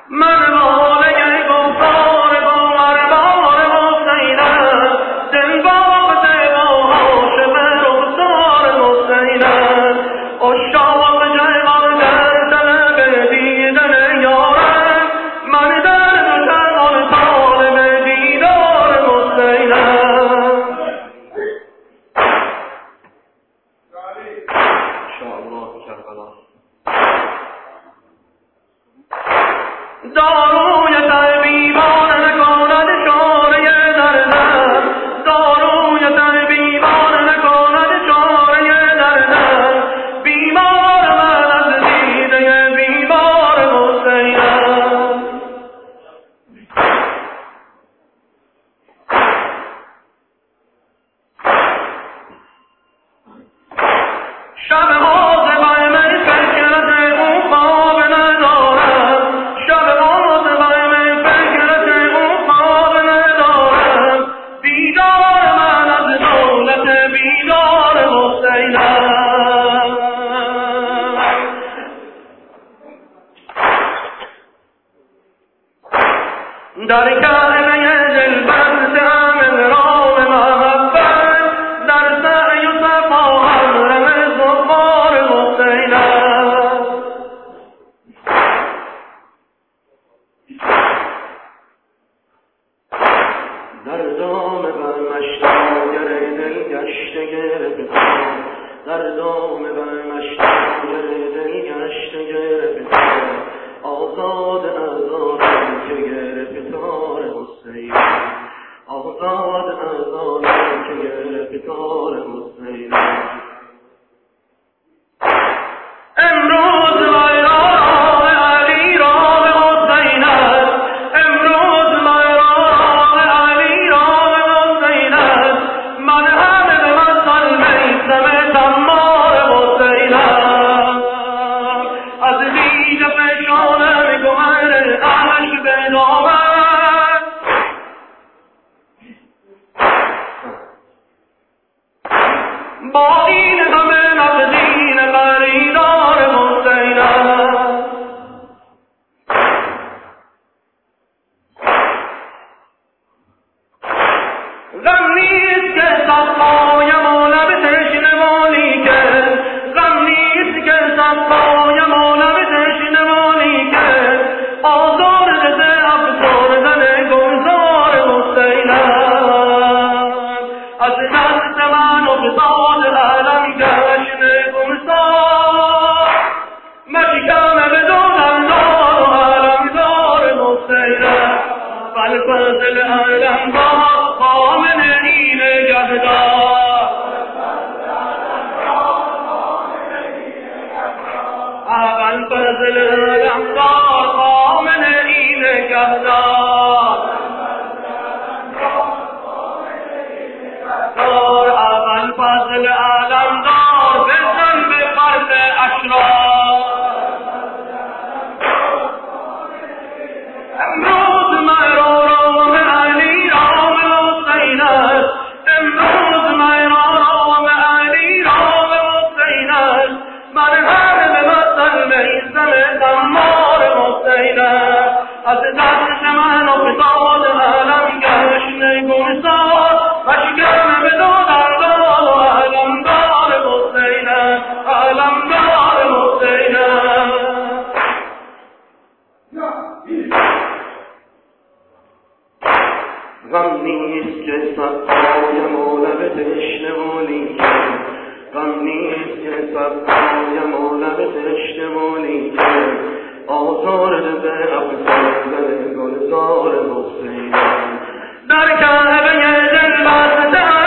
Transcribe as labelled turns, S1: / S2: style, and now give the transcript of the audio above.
S1: در کعبه دلبند امرام محبت در سعی و صفا همرم زفار حسین است. در دام برمشتاگر دل گشته گرفتار، در دام برمشتاگر دل گشته گرفتار، آزاد از آنم که گرفتار حسین، آزاد از آنم که گرفتار حسین. امروز بیراه علی راه حسین است، امروز بیراه علی راه حسین است، من همه به مثل میثم تمار حسین است. از دیده فشانم گوهر اهلش به دامن، با این همه نقدین خریدار حسین است. غم نیست که صفایم و لب تشنه مالی که، غم نیست که صفایم و لب تشنه مالی که، آزار دل افسردن گلزار حسین است. از دست من افتاد علم گشن گلزار، مشکم بدون اندار و علمدار حسین است. فالفضل علمدار خامن این جهدار، فالفضل علمدار خامن این جهدار، فالفضل علمدار بزن به فرد اشرار. امروز مرا رام علی رام حسین است، امروز مرا رام علی رام حسین است، من همه به مثل میثم تمار حسین است. از دست من افتاد علم گشن گلزار، مشکم بدون اندار و علمدار حسین است، علمدار حسین است. غم نیست که صفایم و لب تشنه مالی که، غم نیست که صفایم و لب تشنه مالی که، آزار دل افسردن گلزار حسین. در کعبه دل بسته